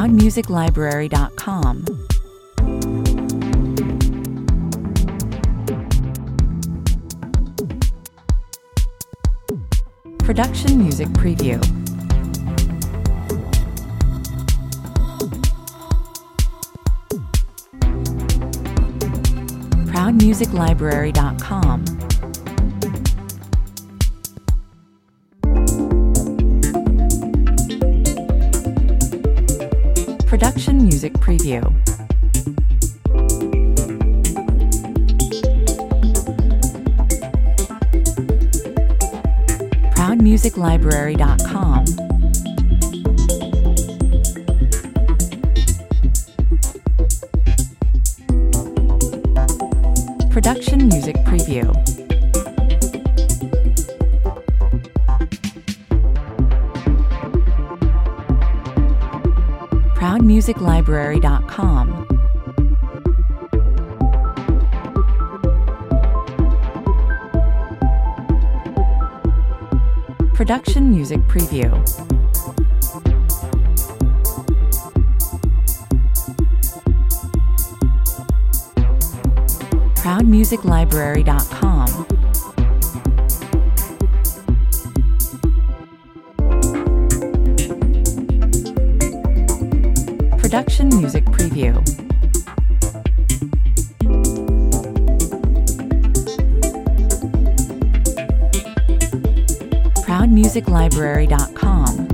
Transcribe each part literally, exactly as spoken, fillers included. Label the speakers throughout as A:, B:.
A: proud music library dot com. Production Music Preview. proud music library dot com. Production Music Preview. proud music library dot com. Production Music Preview. proud music library dot com. Production Music Preview. proud music library dot com. Production Music Preview. proud music library dot com.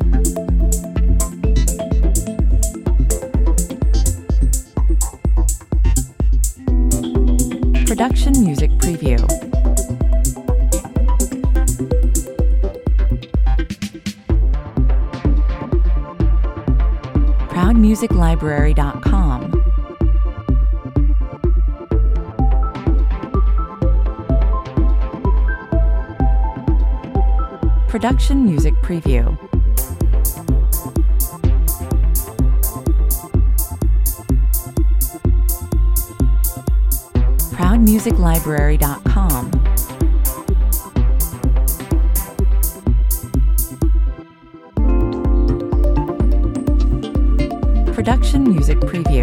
A: Production Music Preview. proud music library dot com. Production Music Preview. proud music library dot com. Production Music Preview.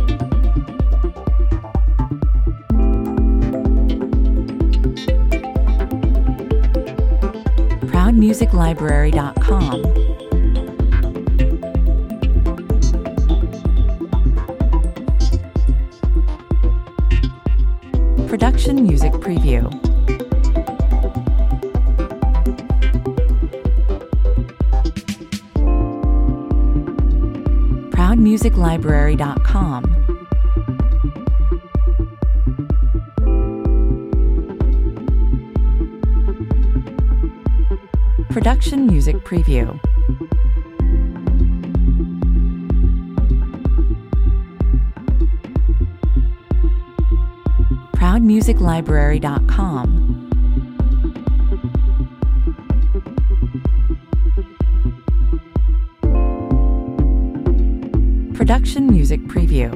A: proud music library dot com. Production Music Preview. proud music library dot com. Production Music Preview. proud music library dot com. Production Music Preview.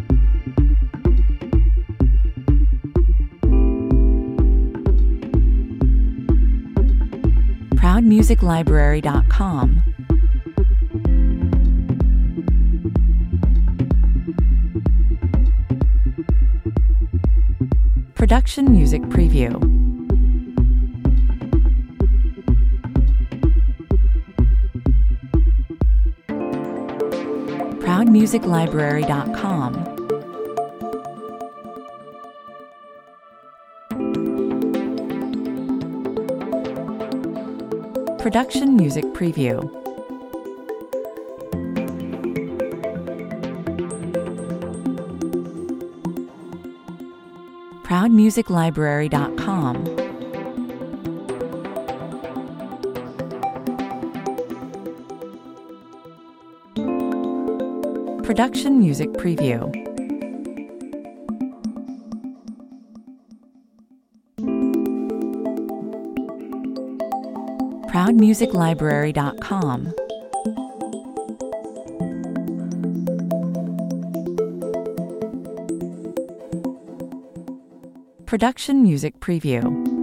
A: proud music library dot com. Production Music Preview. proud music library dot com. Production Music Preview. proud music library dot com. Production Music Preview. proud music library dot com. Production Music Preview.